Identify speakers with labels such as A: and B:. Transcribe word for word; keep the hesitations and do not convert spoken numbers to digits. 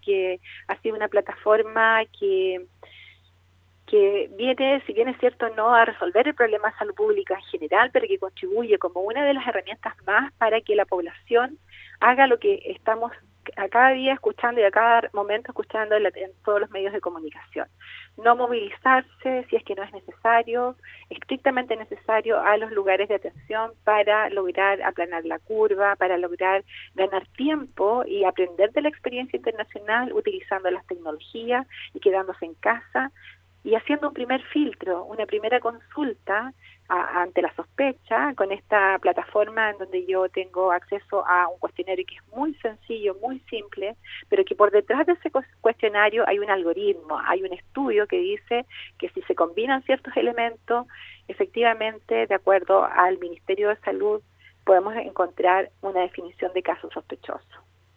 A: que ha sido una plataforma que que viene, si bien es cierto, no a resolver el problema de salud pública en general, pero que contribuye como una de las herramientas más para que la población haga lo que estamos a cada día escuchando y a cada momento escuchando en, la, en todos los medios de comunicación. No movilizarse si es que no es necesario, estrictamente necesario, a los lugares de atención para lograr aplanar la curva, para lograr ganar tiempo y aprender de la experiencia internacional utilizando las tecnologías y quedándose en casa, y haciendo un primer filtro, una primera consulta a, ante la sospecha con esta plataforma en donde yo tengo acceso a un cuestionario que es muy sencillo, muy simple, pero que por detrás de ese cuestionario hay un algoritmo, hay un estudio que dice que si se combinan ciertos elementos, efectivamente, de acuerdo al Ministerio de Salud, podemos encontrar una definición de caso sospechoso.